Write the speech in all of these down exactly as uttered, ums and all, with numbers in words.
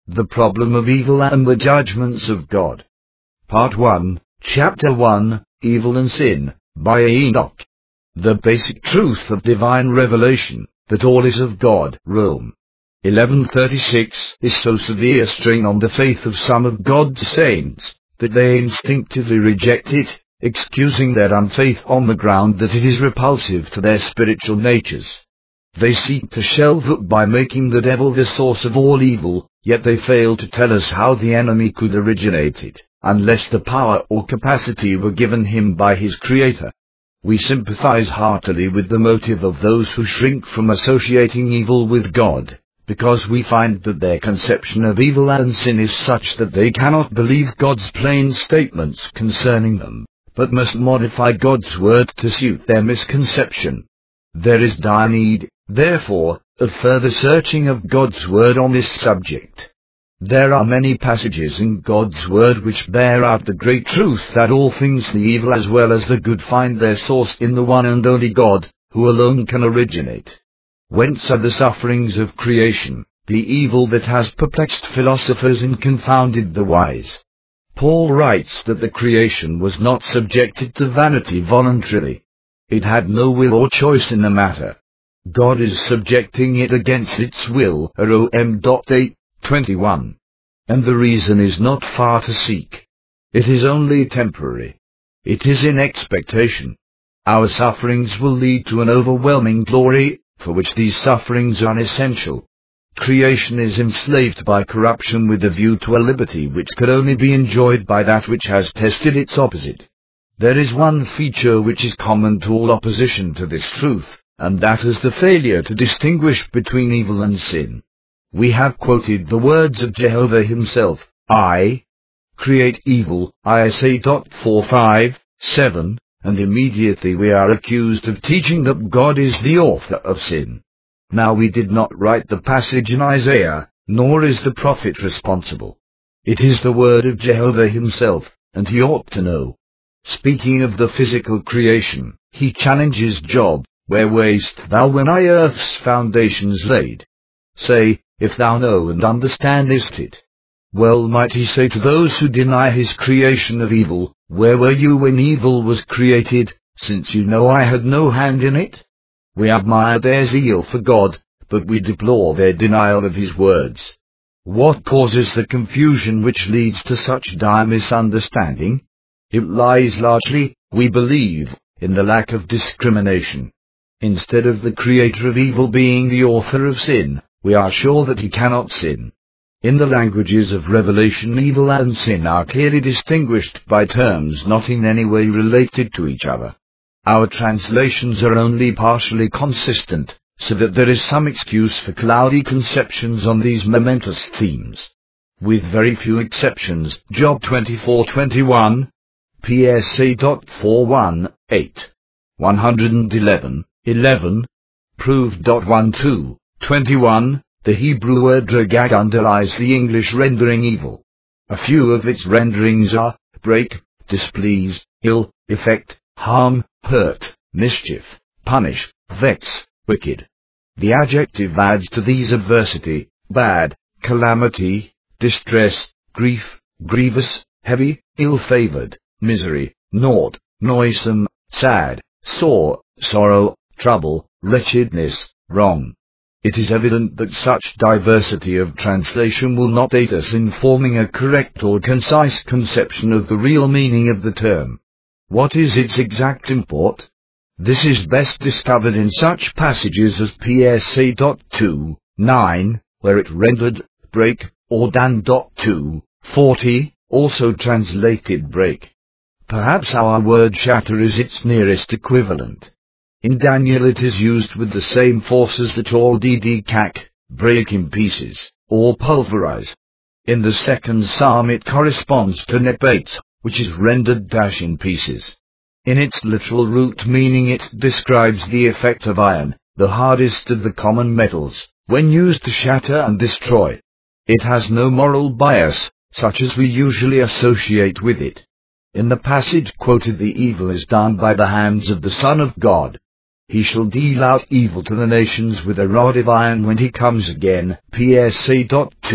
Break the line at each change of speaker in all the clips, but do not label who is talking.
The Problem of Evil and the Judgments of God. Part one, Chapter one, Evil and Sin, by Enoch. The Basic Truth of Divine Revelation, that all is of God. Rome. eleven thirty-six is so severe a strain on the faith of some of God's saints, that they instinctively reject it, excusing their unfaith on the ground that it is repulsive to their spiritual natures. They seek to shelve it by making the devil the source of all evil, yet they fail to tell us how the enemy could originate it, unless the power or capacity were given him by his Creator. We sympathize heartily with the motive of those who shrink from associating evil with God, because we find that their conception of evil and sin is such that they cannot believe God's plain statements concerning them, but must modify God's word to suit their misconception. There is dire need, therefore, of further searching of God's word on this subject. There are many passages in God's word which bear out the great truth that all things, the evil as well as the good, find their source in the one and only God, who alone can originate. Whence are the sufferings of creation, the evil that has perplexed philosophers and confounded the wise? Paul writes that the creation was not subjected to vanity voluntarily. It had no will or choice in the matter. God is subjecting it against its will. Rom. eight twenty-one. And the reason is not far to seek. It is only temporary. It is in expectation. Our sufferings will lead to an overwhelming glory, for which these sufferings are essential. Creation is enslaved by corruption with a view to a liberty which could only be enjoyed by that which has tested its opposite. There is one feature which is common to all opposition to this truth, and that is the failure to distinguish between evil and sin. We have quoted the words of Jehovah himself, I create evil, Isaiah forty-five seven, and immediately we are accused of teaching that God is the author of sin. Now we did not write the passage in Isaiah, nor is the prophet responsible. It is the word of Jehovah himself, and he ought to know. Speaking of the physical creation, he challenges Job, where wast thou when I earth's foundations laid? Say, if thou know and understandest it. Well might he say to those who deny his creation of evil, where were you when evil was created, since you know I had no hand in it? We admire their zeal for God, but we deplore their denial of his words. What causes the confusion which leads to such dire misunderstanding? It lies largely, we believe, in the lack of discrimination. Instead of the creator of evil being the author of sin, we are sure that he cannot sin. In the languages of Revelation, evil and sin are clearly distinguished by terms not in any way related to each other. Our translations are only partially consistent, so that there is some excuse for cloudy conceptions on these momentous themes. With very few exceptions, Job twenty-four twenty-one, P S A four one eight, one eleven eleven, Prove. twelve twenty-one, the Hebrew word ragag underlies the English rendering evil. A few of its renderings are break, displease, ill, effect, harm, hurt, mischief, punish, vex, wicked. The adjective adds to these adversity, bad, calamity, distress, grief, grievous, heavy, ill-favored, misery, naught, noisome, sad, sore, sorrow, trouble, wretchedness, wrong. It is evident that such diversity of translation will not aid us in forming a correct or concise conception of the real meaning of the term. What is its exact import? This is best discovered in such passages as P S A two nine, where it rendered break, or Dan two forty, also translated break. Perhaps our word shatter is its nearest equivalent. In Daniel it is used with the same force as the Tor ddkak, break in pieces, or pulverize. In the second psalm it corresponds to nebate, which is rendered dash in pieces. In its literal root meaning it describes the effect of iron, the hardest of the common metals, when used to shatter and destroy. It has no moral bias, such as we usually associate with it. In the passage quoted, the evil is done by the hands of the Son of God. He shall deal out evil to the nations with a rod of iron when he comes again. P S A two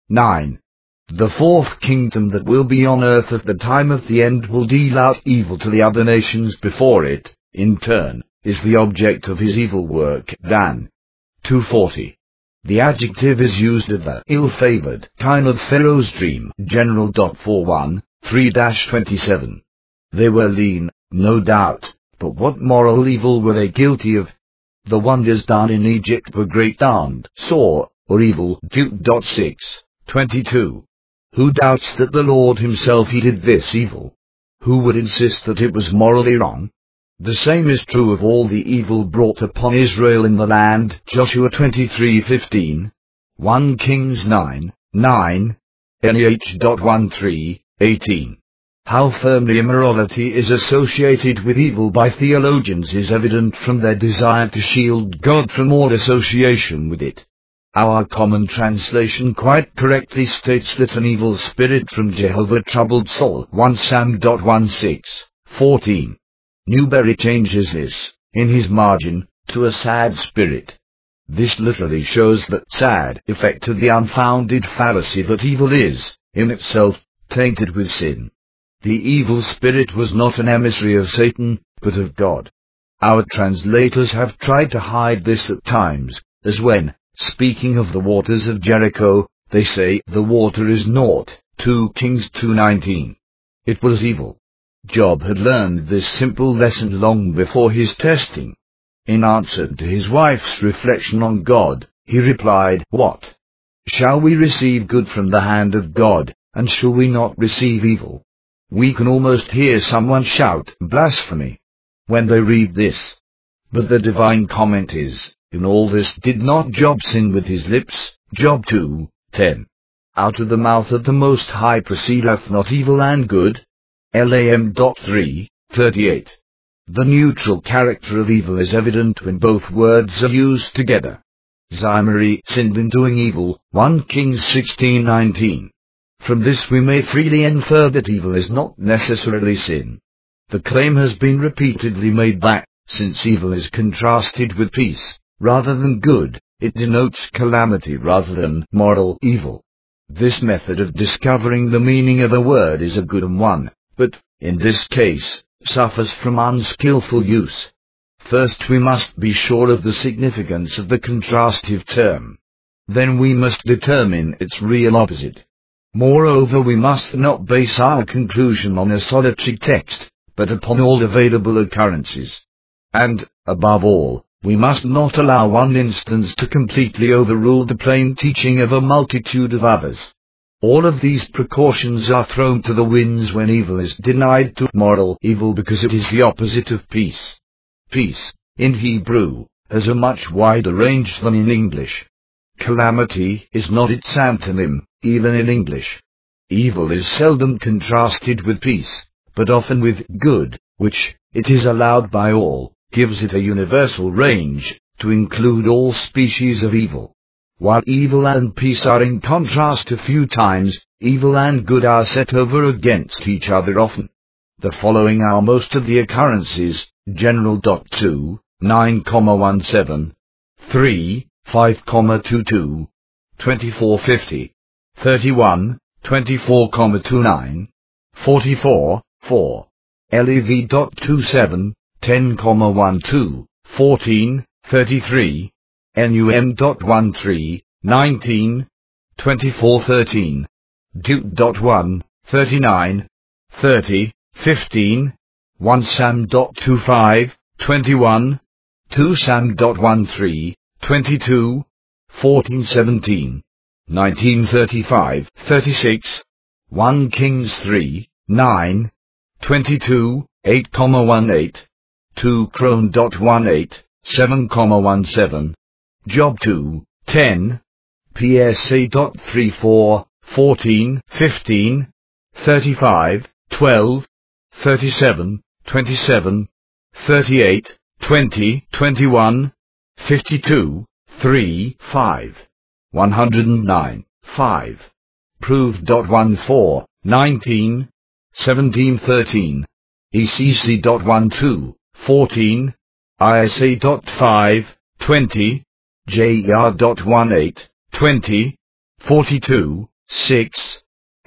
nine. The fourth kingdom that will be on earth at the time of the end will deal out evil to the other nations before it, in turn, is the object of his evil work. Dan. two forty. The adjective is used of the ill-favored kind of Pharaoh's dream. General. forty-one, three twenty-seven. They were lean, no doubt, but what moral evil were they guilty of? The wonders done in Egypt were great and sore, or evil. Jude. six twenty-two. Who doubts that the Lord himself he did this evil? Who would insist that it was morally wrong? The same is true of all the evil brought upon Israel in the land. Joshua twenty-three fifteen. First Kings nine nine. N E H thirteen eighteen. How firmly immorality is associated with evil by theologians is evident from their desire to shield God from all association with it. Our common translation quite correctly states that an evil spirit from Jehovah troubled Saul. First Samuel sixteen fourteen. Newberry changes this, in his margin, to a sad spirit. This literally shows that sad effect of the unfounded fallacy that evil is, in itself, tainted with sin. The evil spirit was not an emissary of Satan, but of God. Our translators have tried to hide this at times, as when, speaking of the waters of Jericho, they say, the water is naught. Second Kings two nineteen. It was evil. Job had learned this simple lesson long before his testing. In answer to his wife's reflection on God, he replied, What? Shall we receive good from the hand of God, and shall we not receive evil? We can almost hear someone shout, blasphemy, when they read this. But the divine comment is, in all this did not Job sin with his lips? Job two ten. Out of the mouth of the Most High proceedeth not evil and good? Lam. three thirty-eight. The neutral character of evil is evident when both words are used together. Zimri sinned in doing evil. First Kings sixteen nineteen. From this we may freely infer that evil is not necessarily sin. The claim has been repeatedly made that, since evil is contrasted with peace, rather than good, it denotes calamity rather than moral evil. This method of discovering the meaning of a word is a good one, but, in this case, suffers from unskillful use. First we must be sure of the significance of the contrastive term. Then we must determine its real opposite. Moreover, we must not base our conclusion on a solitary text, but upon all available occurrences. And, above all, we must not allow one instance to completely overrule the plain teaching of a multitude of others. All of these precautions are thrown to the winds when evil is denied to moral evil because it is the opposite of peace. Peace, in Hebrew, has a much wider range than in English. Calamity is not its antonym, even in English. Evil is seldom contrasted with peace, but often with good, which, it is allowed by all, gives it a universal range, to include all species of evil. While evil and peace are in contrast a few times, evil and good are set over against each other often. The following are most of the occurrences: General. two, nine seventeen, three, five twenty-two, twenty-four fifty, thirty-one, twenty-four twenty-nine, forty-four, four, Lev. twenty-seven, ten twelve, fourteen, thirty-three, Num. thirteen, nineteen, twenty-four thirteen, Duke. one, thirty-nine, thirty, fifteen, First Sam. twenty-five, twenty-one, Second Sam. thirteen, twenty-two, fourteen seventeen, nineteen thirty-five, thirty-six, First Kings three, nine, twenty-two, eight eighteen, two Cron. eighteen, seven seventeen, Job two, ten, P S A. thirty-four, fourteen, fifteen, thirty-five, twelve, thirty-seven, twenty-seven, thirty-eight, twenty, twenty-one, fifty-two, three, five, one hundred nine, five, Prove. fourteen, nineteen, seventeen thirteen, E C C. twelve, fourteen, I S A. five, twenty, J E R. eighteen, twenty, forty-two, six,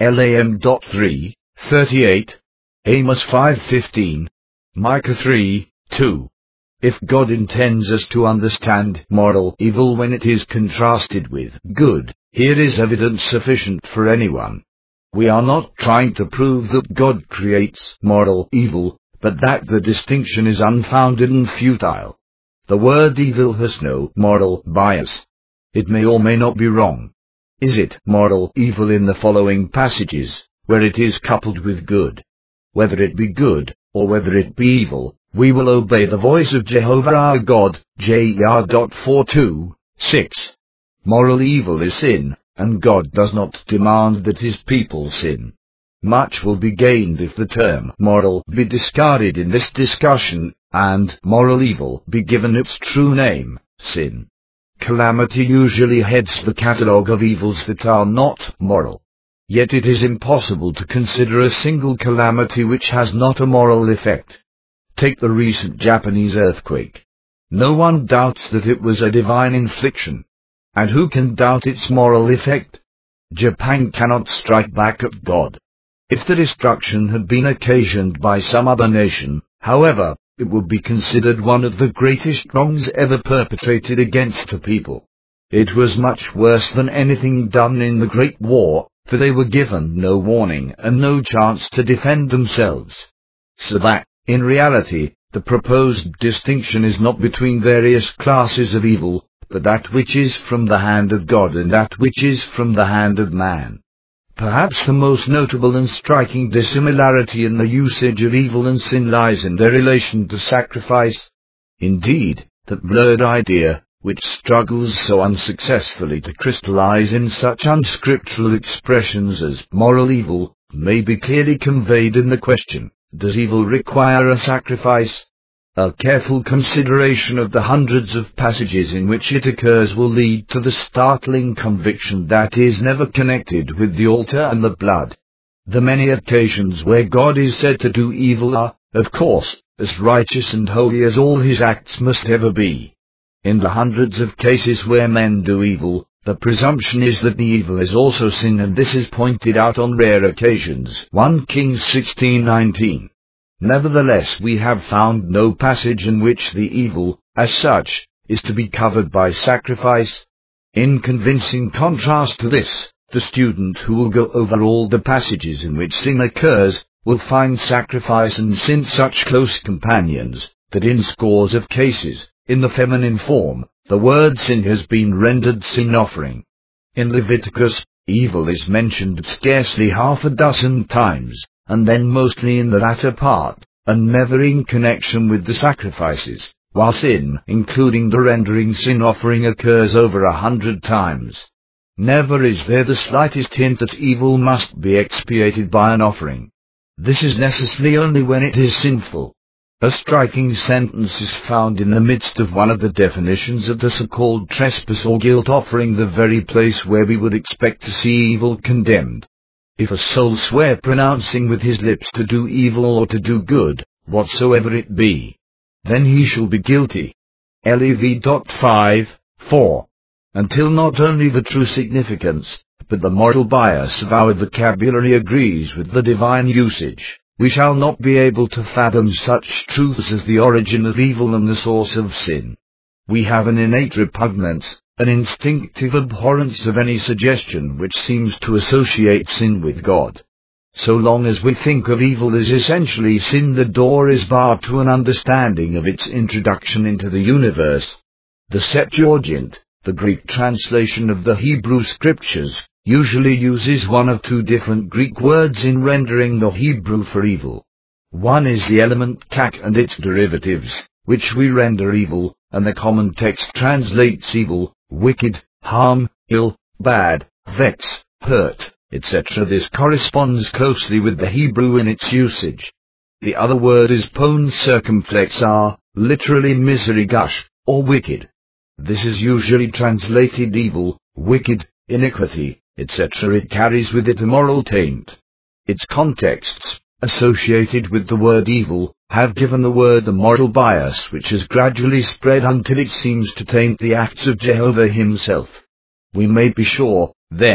Lam three, thirty-eight, Amos five fifteen, Micah three, two. If God intends us to understand moral evil when it is contrasted with good, here is evidence sufficient for anyone. We are not trying to prove that God creates moral evil, but that the distinction is unfounded and futile. The word evil has no moral bias. It may or may not be wrong. Is it moral evil in the following passages, where it is coupled with good? Whether it be good, or whether it be evil, we will obey the voice of Jehovah our God. J R forty-two, six. Moral evil is sin, and God does not demand that his people sin. Much will be gained if the term moral be discarded in this discussion, and moral evil be given its true name, sin. Calamity usually heads the catalogue of evils that are not moral. Yet it is impossible to consider a single calamity which has not a moral effect. Take the recent Japanese earthquake. No one doubts that it was a divine infliction. And who can doubt its moral effect? Japan cannot strike back at God. If the destruction had been occasioned by some other nation, however, it would be considered one of the greatest wrongs ever perpetrated against a people. It was much worse than anything done in the Great War, for they were given no warning and no chance to defend themselves. So that, in reality, the proposed distinction is not between various classes of evil, but that which is from the hand of God and that which is from the hand of man. Perhaps the most notable and striking dissimilarity in the usage of evil and sin lies in their relation to sacrifice. Indeed, that blurred idea, which struggles so unsuccessfully to crystallize in such unscriptural expressions as moral evil, may be clearly conveyed in the question, does evil require a sacrifice? A careful consideration of the hundreds of passages in which it occurs will lead to the startling conviction that it is never connected with the altar and the blood. The many occasions where God is said to do evil are, of course, as righteous and holy as all his acts must ever be. In the hundreds of cases where men do evil, the presumption is that the evil is also sin, and this is pointed out on rare occasions. First Kings sixteen nineteen. Nevertheless, we have found no passage in which the evil, as such, is to be covered by sacrifice. In convincing contrast to this, the student who will go over all the passages in which sin occurs, will find sacrifice and sin such close companions, that in scores of cases, in the feminine form, the word sin has been rendered sin offering. In Leviticus, evil is mentioned scarcely half a dozen times, and then mostly in the latter part, and never in connection with the sacrifices, while sin, including the rendering sin offering, occurs over a hundred times. Never is there the slightest hint that evil must be expiated by an offering. This is necessary only when it is sinful. A striking sentence is found in the midst of one of the definitions of the so-called trespass or guilt offering, the very place where we would expect to see evil condemned. If a soul swear pronouncing with his lips to do evil or to do good, whatsoever it be, then he shall be guilty. Lev. five, four. Until not only the true significance, but the moral bias of our vocabulary agrees with the divine usage, we shall not be able to fathom such truths as the origin of evil and the source of sin. We have an innate repugnance, an instinctive abhorrence of any suggestion which seems to associate sin with God. So long as we think of evil as essentially sin, the door is barred to an understanding of its introduction into the universe. The Septuagint, the Greek translation of the Hebrew Scriptures, usually uses one of two different Greek words in rendering the Hebrew for evil. One is the element kak and its derivatives, which we render evil, and the common text translates evil, wicked, harm, ill, bad, vex, hurt, et cetera. This corresponds closely with the Hebrew in its usage. The other word is pon circumflex r, literally misery gush, or wicked. This is usually translated evil, wicked, iniquity, et cetera. It carries with it a moral taint. Its contexts, associated with the word evil, have given the word a moral bias which has gradually spread until it seems to taint the acts of Jehovah himself. We may be sure, then,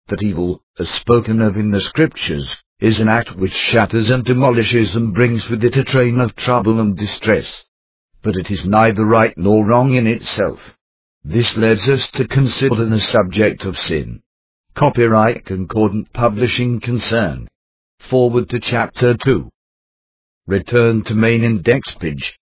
that evil, as spoken of in the Scriptures, is an act which shatters and demolishes and brings with it a train of trouble and distress. But it is neither right nor wrong in itself. This leads us to consider the subject of sin. Copyright Concordant Publishing Concern. Forward to Chapter two. Return to main index page.